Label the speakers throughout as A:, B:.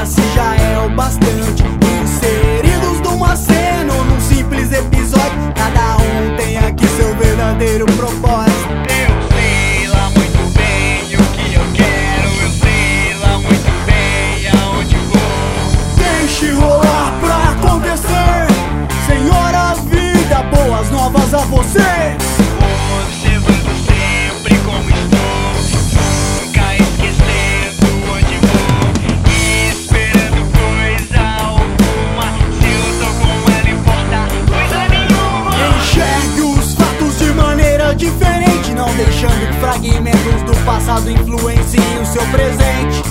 A: diga-se já é o bastante. Inseridos numa cena ou num simples episódio, cada um tem aqui seu verdadeiro propósito.
B: Eu sei lá muito bem o que eu quero, eu sei lá muito bem aonde vou.
A: Deixe rolar pra acontecer, Senhora Vida, boas novas a você.
B: Observando sempre como estou, nunca esquecendo onde vou, e esperando coisa alguma. Se eu tô com ela, importa coisa nenhuma.
A: Enxergue os fatos de maneira diferente, não deixando que fragmentos do passado influenciem o seu presente.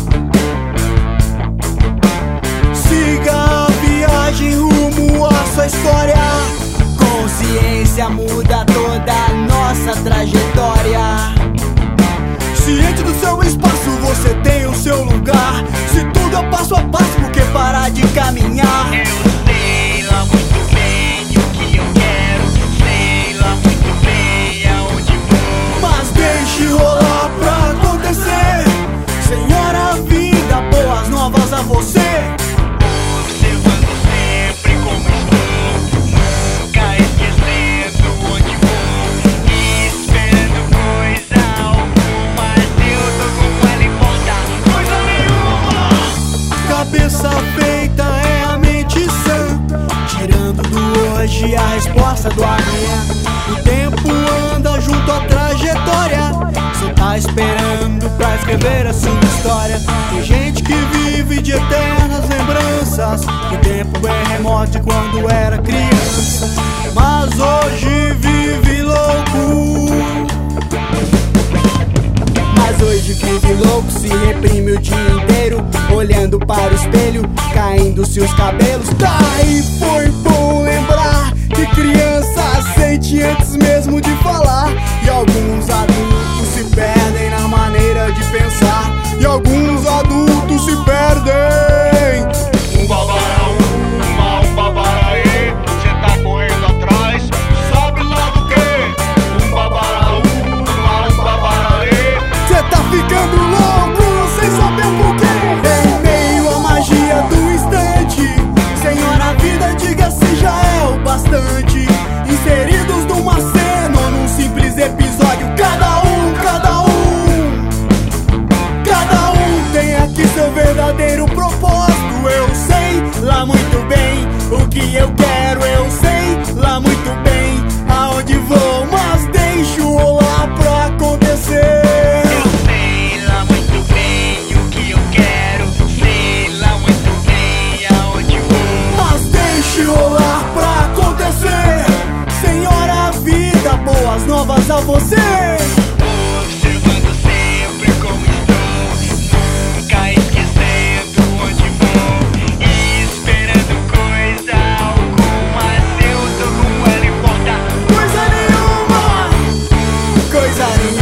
A: Siga a viagem rumo à sua história. Consciência muda toda a nossa trajetória. Ciente do seu espaço, você tem o seu lugar. Se tudo é passo a passo, por que parar de caminhar?
B: Eu sei lá muito bem o que eu quero, sei lá muito bem aonde vou.
A: Mas deixe rolar pra acontecer, Senhora Vida, boas novas a você.
B: Observando sempre como estou, nunca esquecendo onde vou, e esperando coisa alguma. Se eu tô com ela, importa coisa nenhuma.
A: Cabeça feita é a mente sã, tirando do hoje a resposta do amanhã. O tempo anda junto à trajetória, cê tá esperando pra escrever a sua história. Tem gente que vive de eternas lembranças, o tempo é remoto de quando era criança, mas hoje vive louco. Mas hoje vive louco, se reprime o dia inteiro, olhando para o espelho, caindo-se os cabelos. Daí foi bom lembrar que criança sente antes mesmo de falar. E alguns adultos se perdem na maneira de pensar, e alguns adultos se perdem.
B: Um babaraê, cê tá correndo atrás, sabe lá do quê? Um babaraê.
A: Cê tá ficando louco sem saber por quê. Em meio à magia do instante, Senhora Vida, diga-se já é o bastante. Inseridos numa cena ou num simples episódio, cada um tem aqui seu verdadeiro propósito. Eu sei lá muito bem o que eu quero, eu sei lá muito bem aonde vou, mas deixo rolar pra acontecer.
B: Eu sei lá muito bem o que eu quero, sei lá muito bem aonde vou.
A: Mas deixe rolar pra acontecer, Senhora Vida, boas novas a você.
B: Observando sempre como estou, nunca esquecendo onde vou, e esperando coisa alguma. Se eu tô com ela, importa
A: Coisa nenhuma, coisa nenhuma.